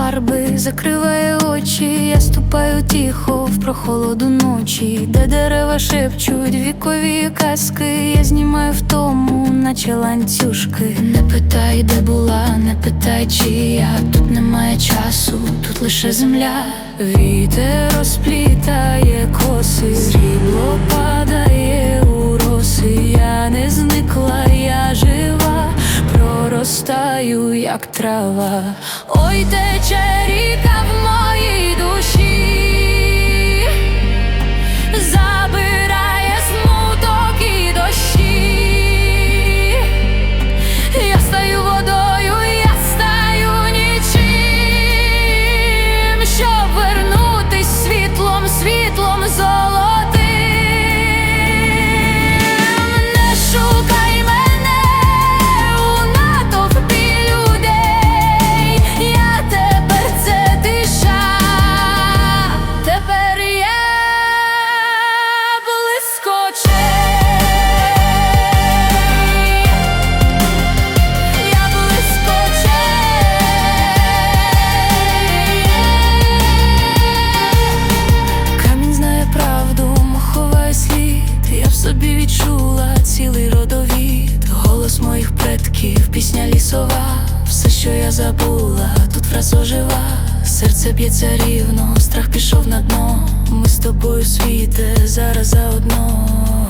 фарби, закриває очі, я ступаю тихо в прохолоду ночі, де дерева шепчуть вікові казки, я знімаю втому, наче ланцюжки. Не питай, де була, не питай, чи я. Тут немає часу, тут лише земля. Вітер розплітає коси, срібло падає у роси. Я не зникла, я жива, проростаю, як трава. Ой, тече ріка в моїй душі, забирає смуток і дощі. Я стаю водою, я стаю нічим, щоб вернутись світлом, світлом золотим. Не шукай мене у натовпі людей, я тепер це тиша, тепер я близько очей, я близько очей. Камінь знає правду, ховає слід, я в собі відчула цілий родовід. Голос моїх предків, пісня лісова, все, що я забула, тут враз ожива. Серце б'ється рівно, страх пішов на дно. Ми з тобою, світе, зараз заодно.